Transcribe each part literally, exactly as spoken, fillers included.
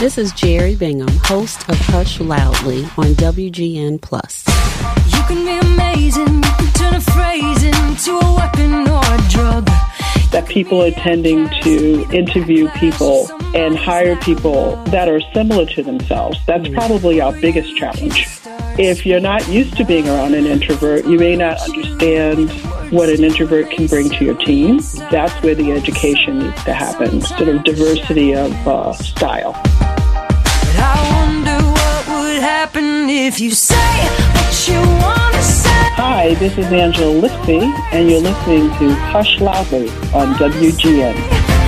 This is Jerry Bingham, host of Hush Loudly on W G N Plus. You can be amazing, you can turn a phrase into a weapon or a drug. That people are tending to interview people and hire people that are similar to themselves. That's probably our biggest challenge. If you're not used to being around an introvert, you may not understand what an introvert can bring to your team. That's where the education needs to happen, sort of diversity of uh, style. But I wonder what would happen if you say what you want to say. Hi, this is Angela Lipsy, and you're listening to Hush Loudly on W G N.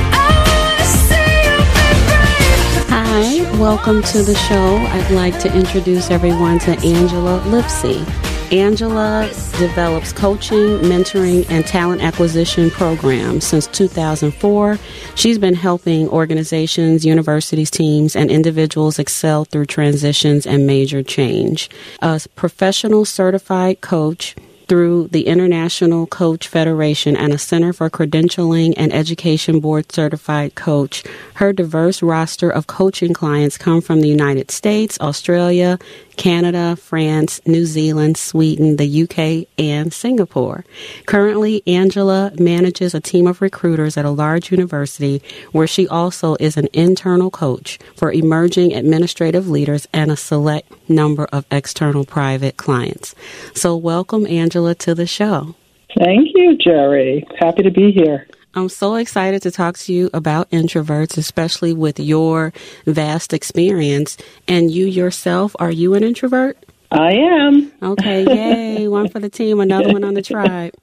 Hi, welcome to the show. I'd like to introduce everyone to Angela Lipsy. Angela develops coaching, mentoring, and talent acquisition programs since two thousand four. She's been helping organizations, universities, teams, and individuals excel through transitions and major change. A professional certified coach through the International Coach Federation and a Center for Credentialing and Education Board Certified Coach. Her diverse roster of coaching clients come from the United States, Australia, Canada, France, New Zealand, Sweden, the U K, and Singapore. Currently, Angela manages a team of recruiters at a large university where she also is an internal coach for emerging administrative leaders and a select number of external private clients. So welcome, Angela, to the show. Thank you, Jerry. Happy to be here. I'm so excited to talk to you about introverts, especially with your vast experience. And you yourself, are you an introvert? I am. Okay, yay. One for the team, another one on the tribe.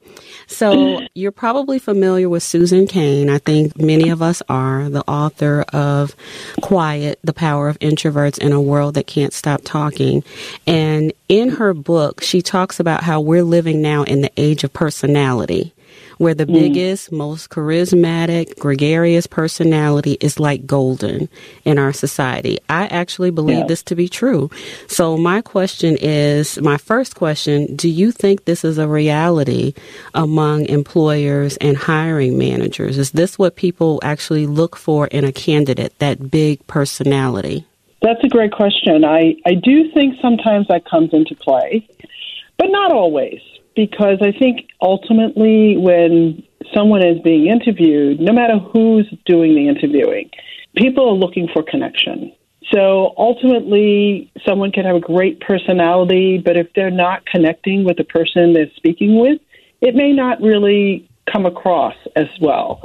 So you're probably familiar with Susan Cain. I think many of us are, the author of Quiet, The Power of Introverts in a World That Can't Stop Talking. And in her book, she talks about how we're living now in the age of personality, where the mm. biggest, most charismatic, gregarious personality is like golden in our society. I actually believe yeah. this to be true. So my question is, my first question, do you think this is a reality among employers and hiring managers? Is this what people actually look for in a candidate, that big personality? That's a great question. I, I do think sometimes that comes into play, but not always. Because I think ultimately when someone is being interviewed, no matter who's doing the interviewing, people are looking for connection. So ultimately, someone can have a great personality, but if they're not connecting with the person they're speaking with, it may not really come across as well.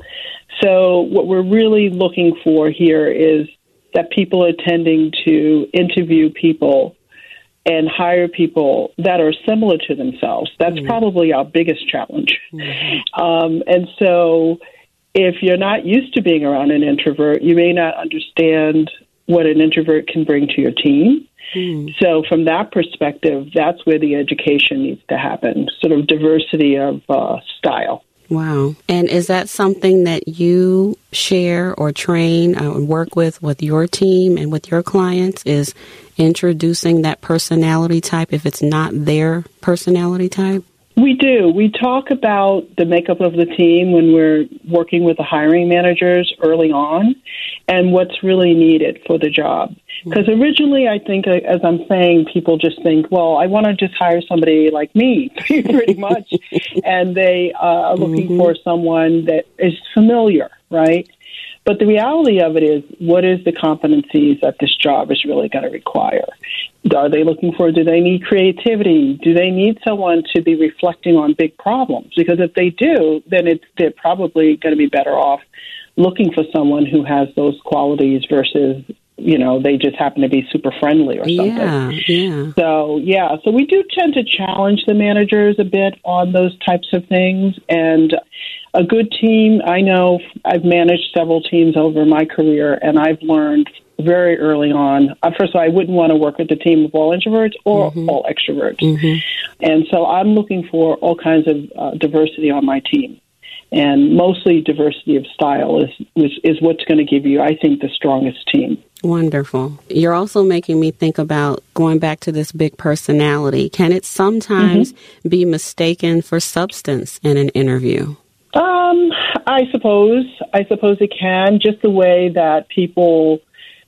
So what we're really looking for here is that people are tending to interview people and hire people that are similar to themselves. That's mm-hmm. probably our biggest challenge. Mm-hmm. Um, and so if you're not used to being around an introvert, you may not understand what an introvert can bring to your team. Mm-hmm. So from that perspective, that's where the education needs to happen, sort of diversity of uh, style. Wow. And is that something that you share or train or work with with your team and with your clients, is introducing that personality type if it's not their personality type? We do. We talk about the makeup of the team when we're working with the hiring managers early on and what's really needed for the job. Because originally, I think, as I'm saying, people just think, well, I want to just hire somebody like me, pretty much. And they uh, are looking mm-hmm. for someone that is familiar, right? But the reality of it is, what is the competencies that this job is really going to require? Are they looking for, do they need creativity? Do they need someone to be reflecting on big problems? Because if they do, then it's, they're probably going to be better off looking for someone who has those qualities versus, you know, they just happen to be super friendly or something. Yeah, yeah. So, yeah, so we do tend to challenge the managers a bit on those types of things. And a good team, I know I've managed several teams over my career, and I've learned very early on. Uh, first of all, I wouldn't want to work with a team of all introverts or mm-hmm. all extroverts. Mm-hmm. And so I'm looking for all kinds of uh, diversity on my team. And mostly diversity of style is, is, is what's going to give you, I think, the strongest team. Wonderful. You're also making me think about going back to this big personality. Can it sometimes mm-hmm. be mistaken for substance in an interview? Um, I suppose. I suppose it can, just the way that people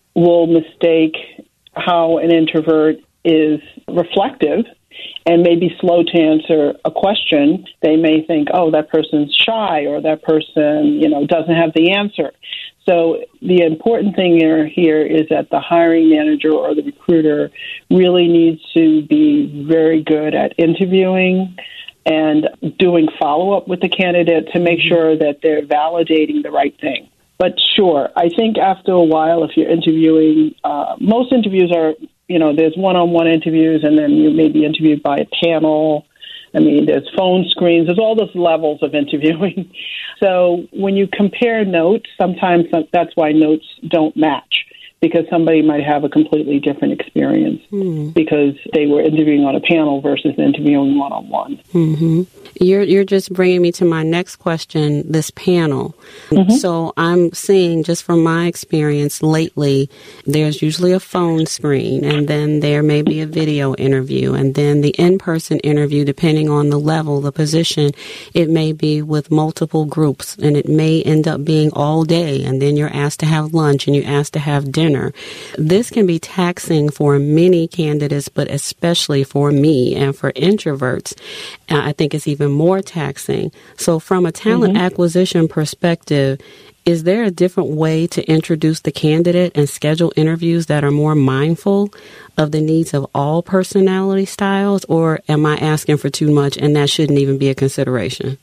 will mistake how an introvert is reflective and maybe slow to answer a question. They may think, oh, that person's shy, or that person, you know, doesn't have the answer. So the important thing here, here is that the hiring manager or the recruiter really needs to be very good at interviewing and doing follow-up with the candidate to make sure that they're validating the right thing. But sure, I think after a while, if you're interviewing, uh, most interviews are, you know, there's one-on-one interviews, and then you may be interviewed by a panel. I mean, there's phone screens. There's all those levels of interviewing. So when you compare notes, sometimes that's why notes don't match, because somebody might have a completely different experience mm. because they were interviewing on a panel versus interviewing one-on-one. Mm-hmm. You're you're just bringing me to my next question, this panel. Mm-hmm. So I'm seeing, just from my experience lately, there's usually a phone screen, and then there may be a video interview, and then the in-person interview, depending on the level, the position, it may be with multiple groups, and it may end up being all day, and then you're asked to have lunch, and you're asked to have dinner. This can be taxing for many candidates, but especially for me and for introverts. Uh, I think it's even more taxing. So from a talent mm-hmm. acquisition perspective, is there a different way to introduce the candidate and schedule interviews that are more mindful of the needs of all personality styles, or am I asking for too much and that shouldn't even be a consideration?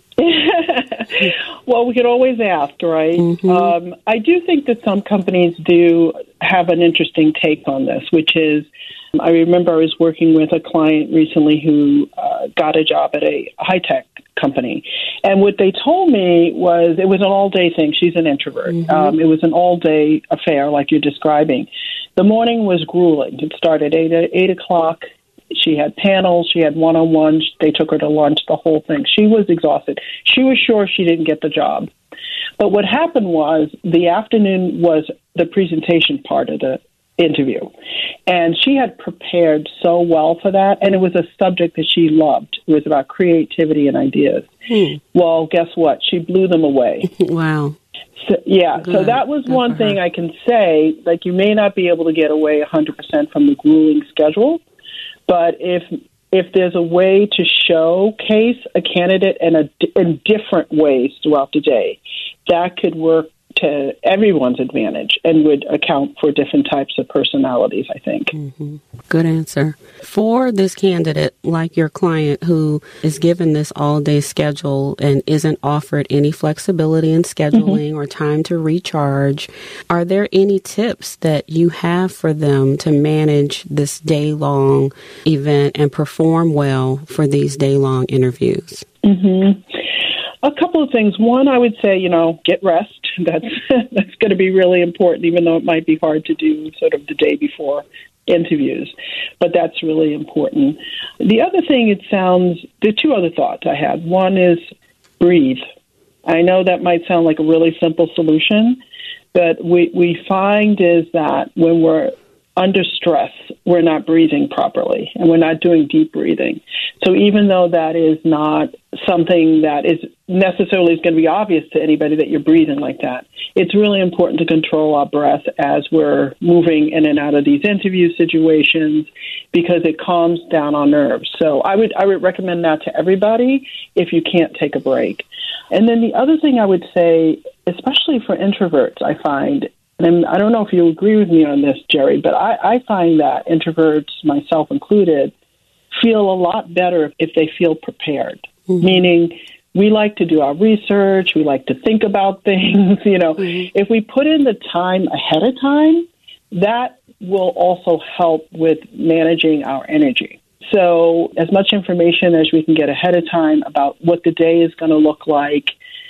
Well, we could always ask, right? Mm-hmm. Um, I do think that some companies do have an interesting take on this, which is, I remember I was working with a client recently who uh, got a job at a high-tech company. And what they told me was it was an all-day thing. She's an introvert. Mm-hmm. Um, it was an all-day affair, like you're describing. The morning was grueling. It started at eight, eight o'clock. She had panels. She had one-on-ones. They took her to lunch, the whole thing. She was exhausted. She was sure she didn't get the job. But what happened was the afternoon was the presentation part of the interview. And she had prepared so well for that, and it was a subject that she loved. It was about creativity and ideas. Hmm. Well, guess what? She blew them away. Wow. So, yeah, Good. so that was Good one thing I can say. Like, you may not be able to get away one hundred percent from the grueling schedule, but if if there's a way to showcase a candidate in, a, in different ways throughout the day, that could work to everyone's advantage and would account for different types of personalities, I think. Mm-hmm. Good answer. For this candidate, like your client who is given this all-day schedule and isn't offered any flexibility in scheduling mm-hmm. or time to recharge, are there any tips that you have for them to manage this day-long event and perform well for these day-long interviews? Mm-hmm. A couple of things. One, I would say, you know, get rest. That's that's going to be really important, even though it might be hard to do sort of the day before interviews. But that's really important. The other thing, it sounds, there are two other thoughts I had. One is breathe. I know that might sound like a really simple solution, but we, we find is that when we're under stress, we're not breathing properly, and we're not doing deep breathing. So even though that is not something that is necessarily is going to be obvious to anybody that you're breathing like that, it's really important to control our breath as we're moving in and out of these interview situations, because it calms down our nerves. So I would I would recommend that to everybody if you can't take a break. And then the other thing I would say, especially for introverts, I find, and I don't know if you agree with me on this, Jerry, but I, I find that introverts, myself included, feel a lot better if they feel prepared, mm-hmm. meaning we like to do our research, we like to think about things. You know, mm-hmm. if we put in the time ahead of time, that will also help with managing our energy. So as much information as we can get ahead of time about what the day is going to look like,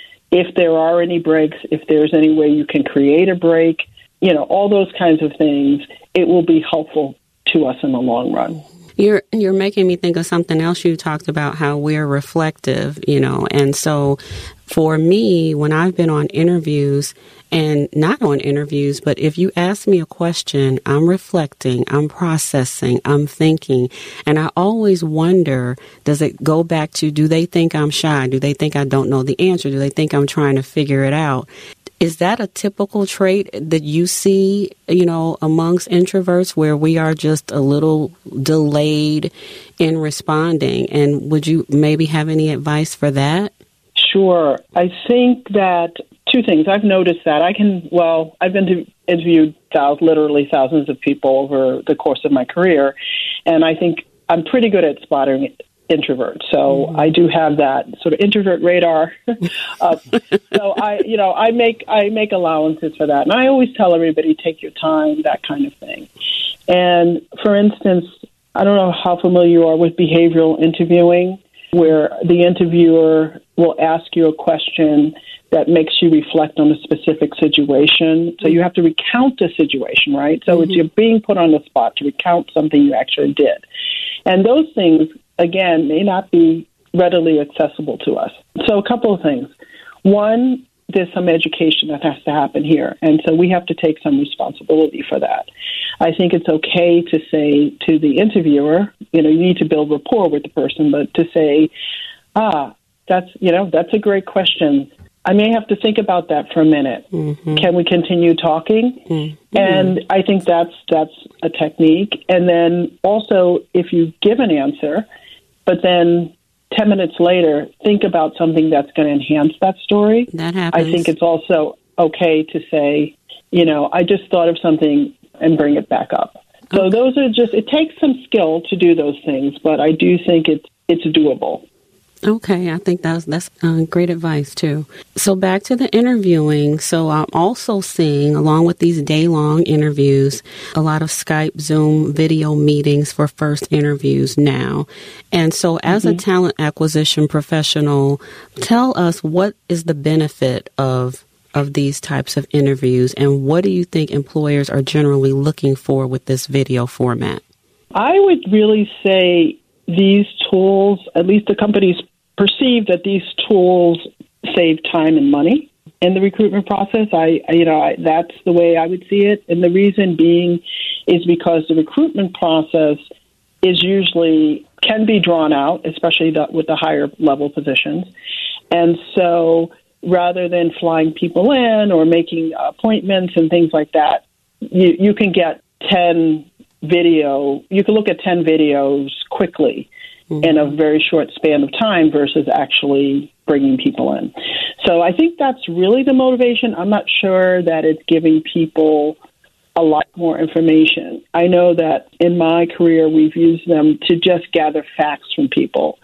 if there are any breaks, if there's any way you can create a break, you know, all those kinds of things, it will be helpful to us in the long run. You're you're making me think of something else you talked about, how we're reflective, you know, and so for me, when I've been on interviews, and not on interviews, but if you ask me a question, I'm reflecting, I'm processing, I'm thinking, and I always wonder, does it go back to, do they think I'm shy? Do they think I don't know the answer? Do they think I'm trying to figure it out? Is that a typical trait that you see, you know, amongst introverts where we are just a little delayed in responding? And would you maybe have any advice for that? Sure. I think that two things. I've noticed that. I can, well, I've been to interviewed thousands, literally thousands of people over the course of my career, and I think I'm pretty good at spotting introverts. So mm-hmm. I do have that sort of introvert radar up. So I, you know, I make I make allowances for that, and I always tell everybody, take your time, that kind of thing. And for instance, I don't know how familiar you are with behavioral interviewing, where the interviewer will ask you a question that makes you reflect on a specific situation. So you have to recount the situation, right? So mm-hmm. it's you're being put on the spot to recount something you actually did. And those things, again, may not be readily accessible to us. So a couple of things. One, there's some education that has to happen here. And so we have to take some responsibility for that. I think it's okay to say to the interviewer, you know, you need to build rapport with the person, but to say, ah, that's, you know, that's a great question. I may have to think about that for a minute. Mm-hmm. Can we continue talking? Mm-hmm. And I think that's that's a technique. And then also, if you give an answer, but then ten minutes later, think about something that's going to enhance that story. That happens. I think it's also okay to say, you know, I just thought of something and bring it back up. So okay. those are just, it takes some skill to do those things, but I do think it's it's doable. Okay, I think that's that's uh, great advice too. So back to the interviewing. So I'm also seeing, along with these day-long interviews, a lot of Skype, Zoom video meetings for first interviews now. And so as mm-hmm. a talent acquisition professional, tell us, what is the benefit of of these types of interviews, and what do you think employers are generally looking for with this video format? I would really say these tools, at least the companies perceive that these tools save time and money in the recruitment process. I, I you know, I, that's the way I would see it. And the reason being is because the recruitment process is usually, can be drawn out, especially the, with the higher level positions. And so rather than flying people in or making appointments and things like that, you, you can get ten video, you can look at ten videos quickly mm-hmm. in a very short span of time versus actually bringing people in. So I think that's really the motivation. I'm not sure that it's giving people a lot more information. I know that in my career, we've used them to just gather facts from people.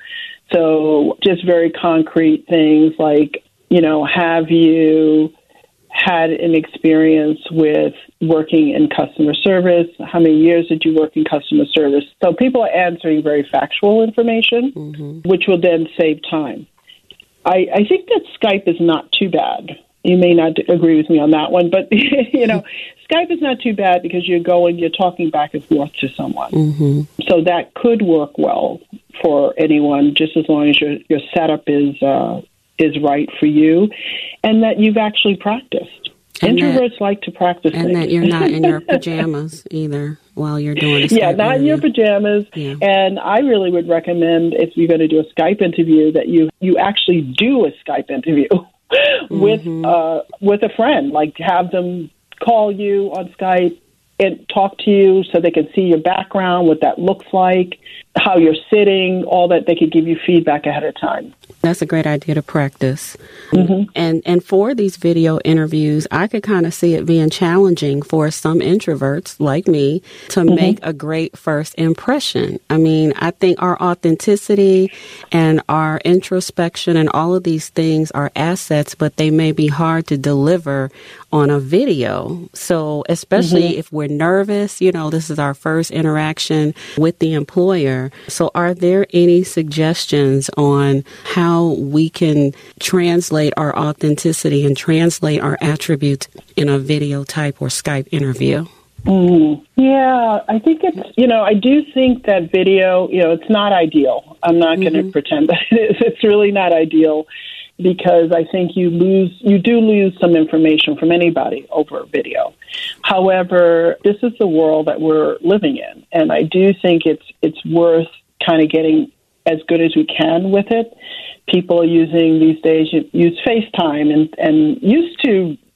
So just very concrete things like, you know, have you had an experience with working in customer service? How many years did you work in customer service? So people are answering very factual information, mm-hmm. which will then save time. I, I think that Skype is not too bad. You may not agree with me on that one, but, you know, Skype is not too bad because you're going, you're talking back and forth to someone. Mm-hmm. So that could work well for anyone, just as long as your, your setup is uh, is right for you, and that you've actually practiced. And Introverts that, like to practice and things. that you're not in your pajamas either while you're doing a Skype Yeah, not interview. in your pajamas. Yeah. And I really would recommend, if you're going to do a Skype interview, that you, you actually do a Skype interview with mm-hmm. uh, with a friend. Like, have them call you on Skype and talk to you so they can see your background, what that looks like, how you're sitting, all that. They could give you feedback ahead of time. That's a great idea to practice. Mm-hmm. And and for these video interviews, I could kind of see it being challenging for some introverts like me to mm-hmm. make a great first impression. I mean, I think our authenticity and our introspection and all of these things are assets, but they may be hard to deliver on a video. So especially mm-hmm. if we're nervous, you know, this is our first interaction with the employer. So are there any suggestions on how we can translate our authenticity and translate our attributes in a video type or Skype interview? Mm, yeah, I think it's, you know, I do think that video, you know, it's not ideal. I'm not mm-hmm. going to pretend that it is. It's really not ideal because I think you lose, you do lose some information from anybody over video. However, this is the world that we're living in, and I do think it's it's worth kind of getting as good as we can with it. People are using these days, use FaceTime and, and used to,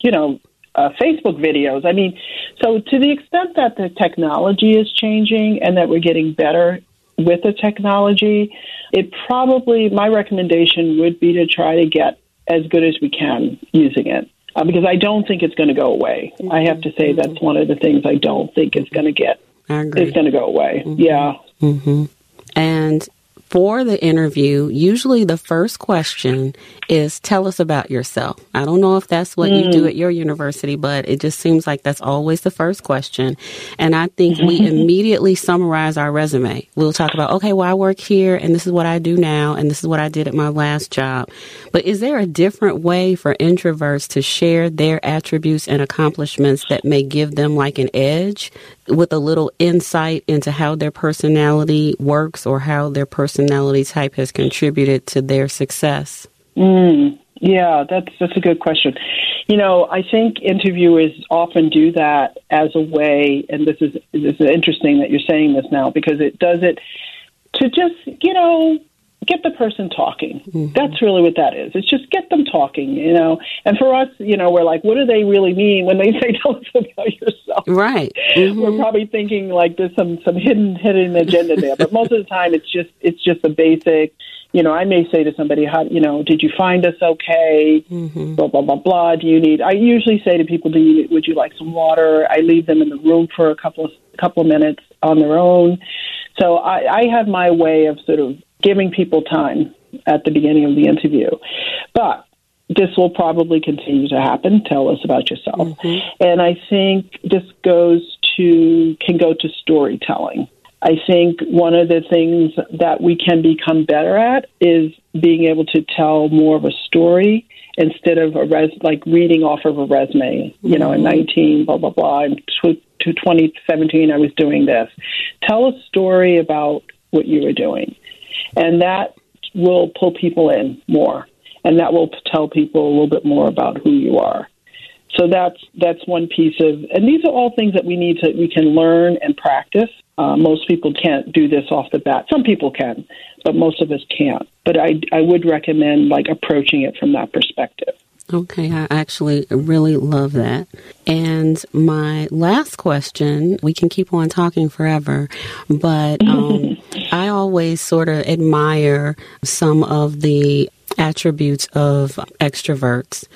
you know, uh, Facebook videos. I mean, so to the extent that the technology is changing and that we're getting better with the technology, it probably, my recommendation would be to try to get as good as we can using it. Uh, because I don't think it's going to go away. Mm-hmm. I have to say that's one of the things I don't think is going to get, I agree. It's going to go away. Mm-hmm. Yeah. Mm-hmm. And for the interview, usually the first question is, tell us about yourself. I don't know if that's what mm. you do at your university, but it just seems like that's always the first question. And I think we immediately summarize our resume. We'll talk about, okay, well, I work here and this is what I do now and this is what I did at my last job. But is there a different way for introverts to share their attributes and accomplishments that may give them like an edge, with a little insight into how their personality works or how their personality type has contributed to their success? Mm, yeah, that's that's a good question. You know, I think interviewers often do that as a way, and this is this is interesting that you're saying this now, because it does it to just, you know, get the person talking. Mm-hmm. That's really what that is. It's just get them talking, you know. And for us, you know, we're like, what do they really mean when they say tell us about yourself? Right. Mm-hmm. We're probably thinking like there's some some hidden hidden agenda there. But most of the time, it's just it's just a basic. You know, I may say to somebody, how, you know, did you find us okay? Mm-hmm. Blah, blah, blah, blah. Do you need, I usually say to people, do you, would you like some water? I leave them in the room for a couple of, couple of minutes on their own. So I, I have my way of sort of giving people time at the beginning of the interview. But this will probably continue to happen. Tell us about yourself. Mm-hmm. And I think this goes to, can go to storytelling. I think one of the things that we can become better at is being able to tell more of a story instead of a res, like reading off of a resume. You know, in nineteen, blah, blah, blah, to twenty seventeen, I was doing this. Tell a story about what you were doing. And that will pull people in more. And that will tell people a little bit more about who you are. So that's that's one piece of, and these are all things that we need to, we can learn and practice. Uh, most people can't do this off the bat. Some people can, but most of us can't. But I, I would recommend like approaching it from that perspective. Okay, I actually really love that. And my last question, we can keep on talking forever, but um, I always sort of admire some of the attributes of extroverts.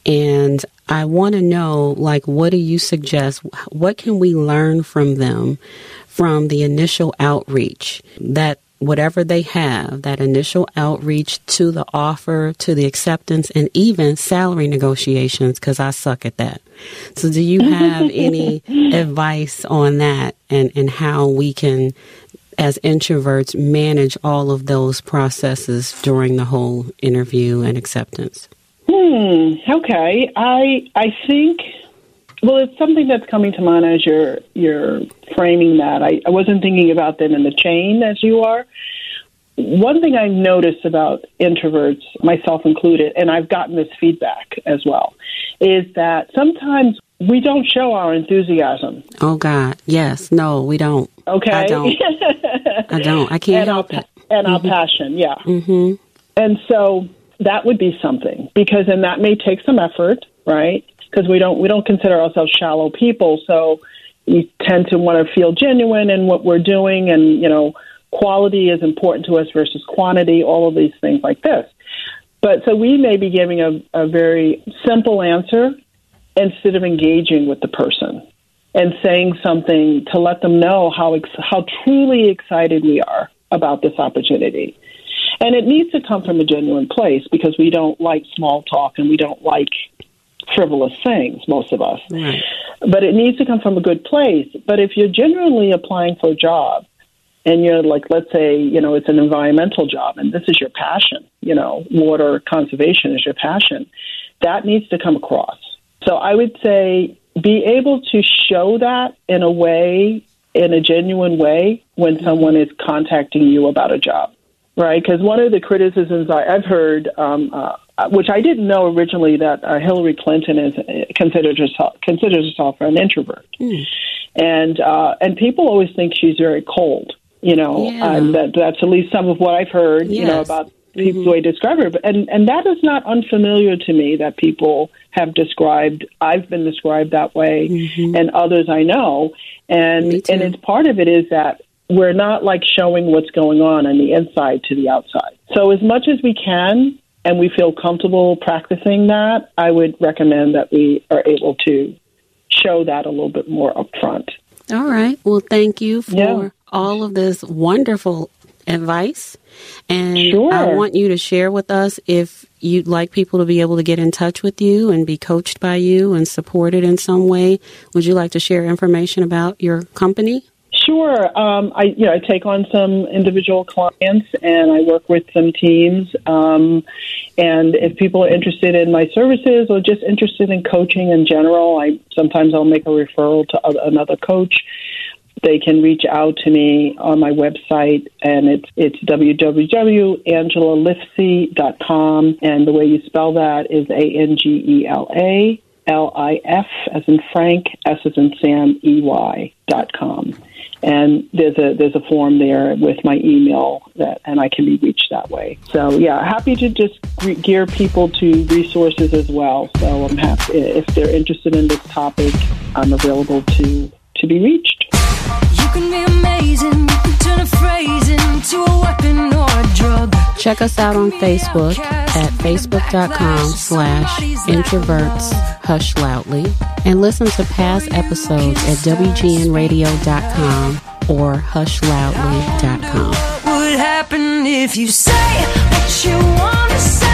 And I want to know, like, what do you suggest? What can we learn from them from the initial outreach, that whatever they have, that initial outreach to the offer, to the acceptance, and even salary negotiations, because I suck at that. So do you have any advice on that and, and how we can, as introverts, manage all of those processes during the whole interview and acceptance? Hmm. Okay. I I think, well, it's something that's coming to mind as you're, you're framing that. I, I wasn't thinking about them in the chain as you are. One thing I've noticed about introverts, myself included, and I've gotten this feedback as well, is that sometimes we don't show our enthusiasm. Oh, God. Yes. No, we don't. Okay. I don't. I don't. I can't and help our, it. And Mm-hmm. our passion, yeah. Mm-hmm. And so that would be something, because then that may take some effort, right? Because we don't we don't consider ourselves shallow people, so we tend to want to feel genuine in what we're doing, and you know, quality is important to us versus quantity. All of these things like this. But so we may be giving a, a very simple answer instead of engaging with the person and saying something to let them know how ex- how truly excited we are about this opportunity. And it needs to come from a genuine place, because we don't like small talk and we don't like frivolous things, most of us. Right. But it needs to come from a good place. But if you're genuinely applying for a job and you're like, let's say, you know, it's an environmental job and this is your passion, you know, water conservation is your passion, that needs to come across. So I would say be able to show that in a way, in a genuine way, when someone is contacting you about a job. Right, because one of the criticisms I, I've heard, um, uh, which I didn't know originally, that uh, Hillary Clinton is uh, considered herself considers herself an introvert, mm. and uh, and people always think she's very cold. You know, yeah. um, that that's at least some of what I've heard. Yes. You know about mm-hmm. the way to describe her. But, and, and that is not unfamiliar to me, that people have described, I've been described that way, mm-hmm. and others I know. And and it's part of it is that we're not like showing what's going on on the inside to the outside. So as much as we can, and we feel comfortable practicing that, I would recommend that we are able to show that a little bit more up front. All right. Well, thank you for yeah. all of this wonderful advice. And sure. I want you to share with us if you'd like people to be able to get in touch with you and be coached by you and supported in some way. Would you like to share information about your company? Sure. Um, I, you know, I take on some individual clients and I work with some teams. Um, and if people are interested in my services or just interested in coaching in general, I sometimes I'll make a referral to other, another coach. They can reach out to me on my website, and it's it's w w w dot angela lifsey dot com, and the way you spell that is A N G E L A L I F as in Frank, S as in Sam, E Y dot com. And there's a there's a form there with my email that, and I can be reached that way. So yeah, happy to just re- gear people to resources as well. So I'm happy if they're interested in this topic, I'm available to to be reached. You can be amazing. You can turn a phrase into a weapon or a drug. Check us out on Facebook at facebook.com slash introverts hush loudly, and listen to past episodes at w g n radio dot com or hush loudly dot com. What would happen if you say what you want to say?